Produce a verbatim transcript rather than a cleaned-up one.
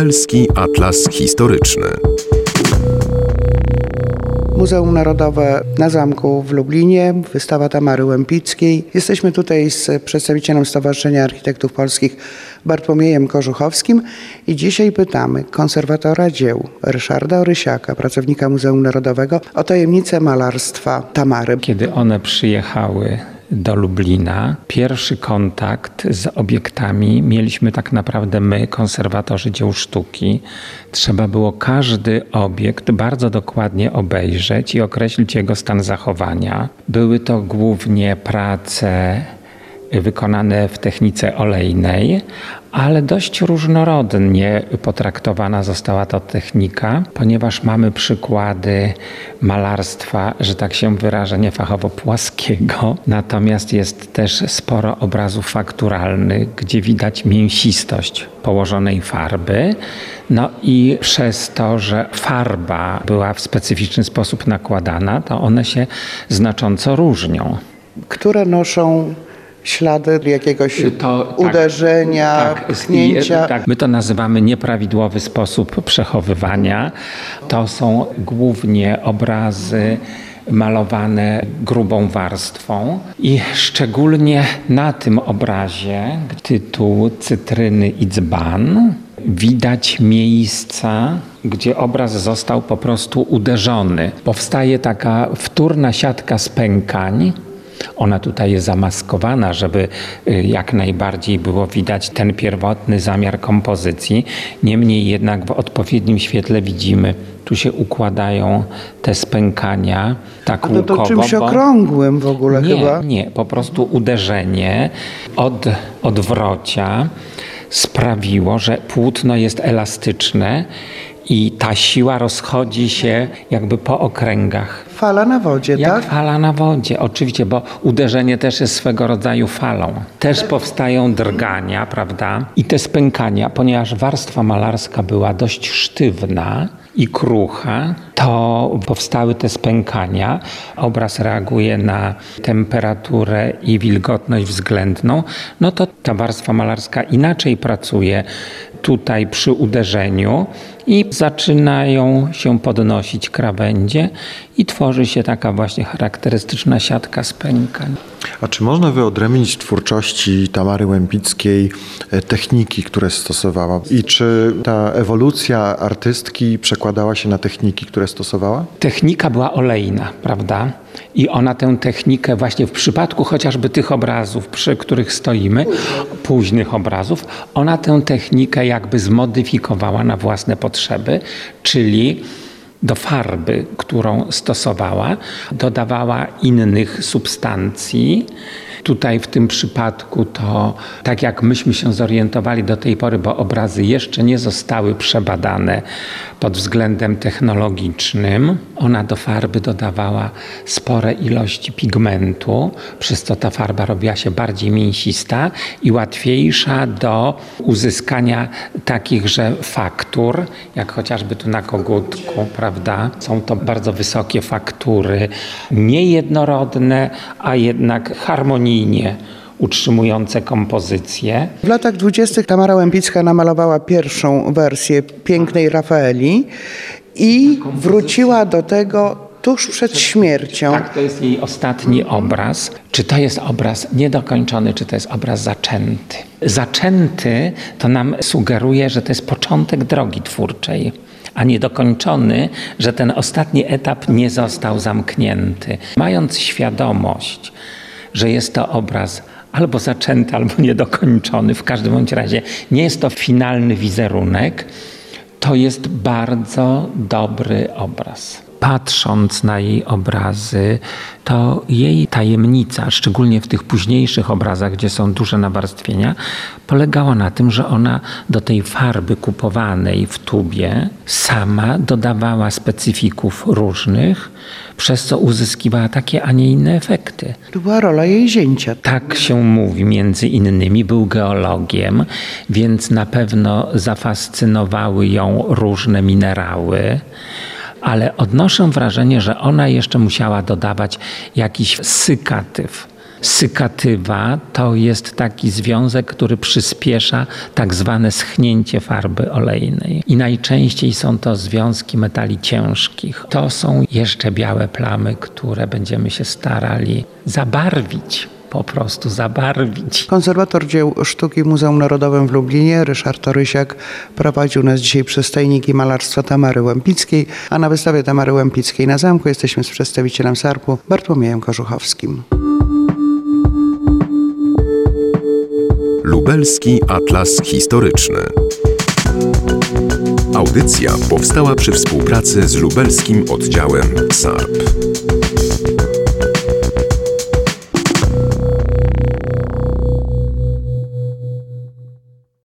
Lubelski Atlas Historyczny. Muzeum Narodowe na Zamku w Lublinie, wystawa Tamary Łempickiej. Jesteśmy tutaj z przedstawicielem Stowarzyszenia Architektów Polskich Bartłomiejem Korzuchowskim i dzisiaj pytamy konserwatora dzieł Ryszarda Orysiaka, pracownika Muzeum Narodowego, o tajemnicę malarstwa Tamary. Kiedy one przyjechały do Lublina, pierwszy kontakt z obiektami mieliśmy tak naprawdę my, konserwatorzy dzieł sztuki. Trzeba było każdy obiekt bardzo dokładnie obejrzeć i określić jego stan zachowania. Były to głównie prace wykonane w technice olejnej, ale dość różnorodnie potraktowana została ta technika, ponieważ mamy przykłady malarstwa, że tak się wyrażę, niefachowo płaskiego. Natomiast jest też sporo obrazów fakturalnych, gdzie widać mięsistość położonej farby. No i przez to, że farba była w specyficzny sposób nakładana, to one się znacząco różnią. Które noszą ślady jakiegoś to, uderzenia, tak, pchnięcia. Tak, tak. My to nazywamy nieprawidłowy sposób przechowywania. To są głównie obrazy malowane grubą warstwą i szczególnie na tym obrazie tytuł Cytryny i dzban widać miejsca, gdzie obraz został po prostu uderzony. Powstaje taka wtórna siatka spękań. Ona tutaj jest zamaskowana, żeby jak najbardziej było widać ten pierwotny zamiar kompozycji. Niemniej jednak w odpowiednim świetle widzimy, tu się układają te spękania tak no to łukowo. czymś okrągłym w ogóle nie, chyba? Nie, po prostu uderzenie od odwrocia sprawiło, że płótno jest elastyczne i ta siła rozchodzi się jakby po okręgach. Fala na wodzie, Jak tak? fala na wodzie, oczywiście, bo uderzenie też jest swego rodzaju falą. Też powstają drgania, prawda? I te spękania, ponieważ warstwa malarska była dość sztywna i krucha, to powstały te spękania. Obraz reaguje na temperaturę i wilgotność względną. No to ta warstwa malarska inaczej pracuje tutaj przy uderzeniu i zaczynają się podnosić krawędzie i tworzy się taka właśnie charakterystyczna siatka spękań. A czy można wyodrębnić w twórczości Tamary Łempickiej techniki, które stosowała? I czy ta ewolucja artystki przekładała się na techniki, które stosowała? Technika była olejna, prawda? I ona tę technikę właśnie w przypadku chociażby tych obrazów, przy których stoimy, późnych obrazów, ona tę technikę jakby zmodyfikowała na własne potrzeby, czyli do farby, którą stosowała, dodawała innych substancji. Tutaj w tym przypadku to, tak jak myśmy się zorientowali do tej pory, bo obrazy jeszcze nie zostały przebadane pod względem technologicznym, ona do farby dodawała spore ilości pigmentu, przez co ta farba robiła się bardziej mięsista i łatwiejsza do uzyskania takichże faktur, jak chociażby tu na kogutku, prawda? Są to bardzo wysokie faktury, niejednorodne, a jednak harmonijnie utrzymujące kompozycję. W latach dwudziestych Tamara Łempicka namalowała pierwszą wersję Pięknej Rafaeli i wróciła do tego tuż przed śmiercią. Tak, to jest jej ostatni obraz. Czy to jest obraz niedokończony, czy to jest obraz zaczęty? Zaczęty to nam sugeruje, że to jest początek drogi twórczej, a niedokończony, że ten ostatni etap nie został zamknięty. Mając świadomość, że jest to obraz albo zaczęty, albo niedokończony, w każdym bądź razie nie jest to finalny wizerunek, to jest bardzo dobry obraz. Patrząc na jej obrazy, to jej tajemnica, szczególnie w tych późniejszych obrazach, gdzie są duże nawarstwienia, polegała na tym, że ona do tej farby kupowanej w tubie sama dodawała specyfików różnych, przez co uzyskiwała takie, a nie inne efekty. To była rola jej zięcia. Tak się mówi, między innymi był geologiem, więc na pewno zafascynowały ją różne minerały. Ale odnoszę wrażenie, że ona jeszcze musiała dodawać jakiś sykatyw Sykatywa to jest taki związek, który przyspiesza tak zwane schnięcie farby olejnej. I najczęściej są to związki metali ciężkich. To są jeszcze białe plamy, które będziemy się starali zabarwić. Po prostu zabarwić. Konserwator dzieł sztuki w Muzeum Narodowym w Lublinie, Ryszard Torysiak, prowadził nas dzisiaj przez tajniki malarstwa Tamary Łempickiej, a na wystawie Tamary Łempickiej na zamku jesteśmy z przedstawicielem SARP-u Bartłomiejem Kożuchowskim. Lubelski Atlas Historyczny. Audycja powstała przy współpracy z lubelskim oddziałem SARP.